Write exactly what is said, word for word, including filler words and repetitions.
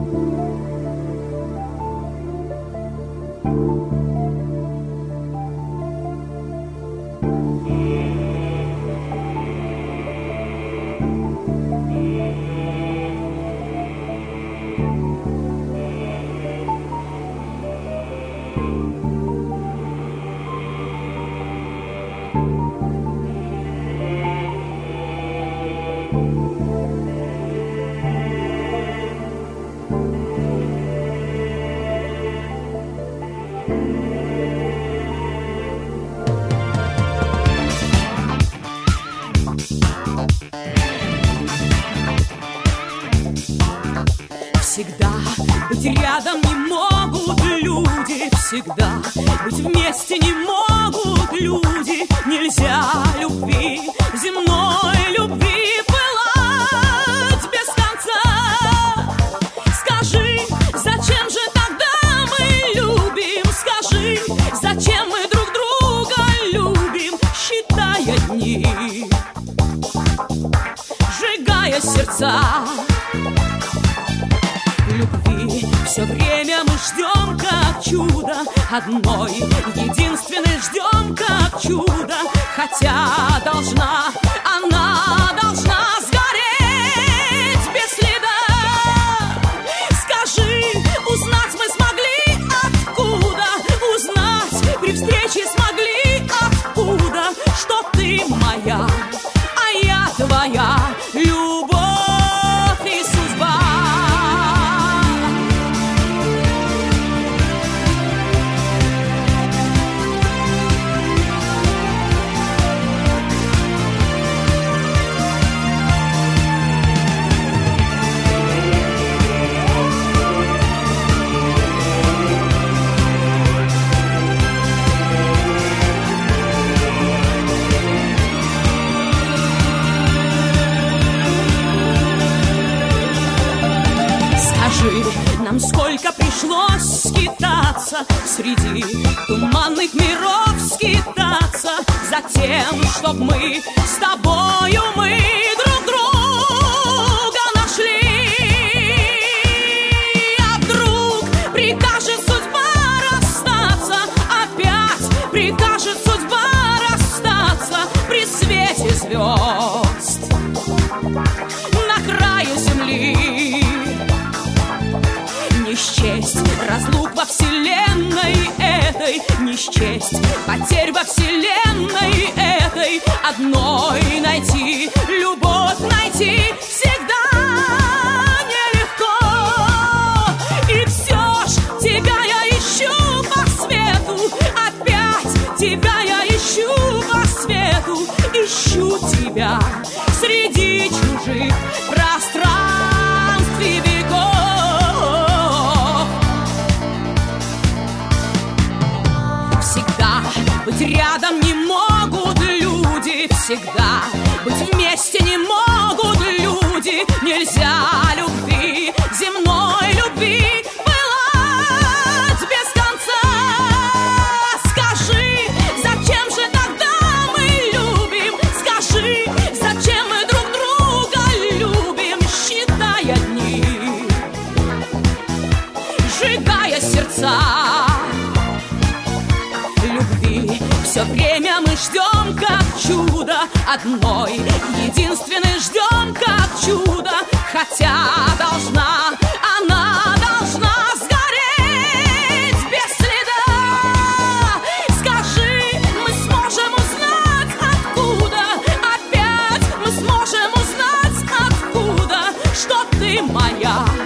Всегда быть рядом не могут люди, всегда быть вместе не могут люди. Нельзя любви, земной любви пылать без конца. Скажи, зачем же тогда мы любим? Скажи, зачем мы друг друга любим? Считая дни, сжигая сердца. Любви все время мы ждем как чудо, одной единственной ждем как чудо. Хотя должна, она должна сгореть без следа. Скажи, узнать мы смогли откуда? Узнать при встрече смогли откуда? Что ты моя, а я твоя. Любовь и судьба. Нам сколько пришлось скитаться, среди туманных миров скитаться, за тем, чтоб мы с тобою мы друг друга нашли. А вдруг прикажет судьба расстаться, опять прикажет судьба расстаться при свете звезд на краю земли. Не счесть разлук во вселенной этой, не счесть потерь во вселенной этой. Одной найти, любовь найти всегда нелегко. И все ж тебя я ищу по свету, опять тебя я ищу по свету. Ищу тебя среди чужих пространств и веков. Быть рядом не могут люди, всегда быть вместе не могут люди. Нельзя любви, земной любви пылать без конца. Скажи, зачем же тогда мы любим? Скажи, зачем мы друг друга любим? Считая дни, сжигая сердца. Все время мы ждем как чудо, одной единственной ждем как чудо. Хотя должна, она должна сгореть без следа. Скажи, мы сможем узнать откуда, опять мы сможем узнать откуда, что ты моя.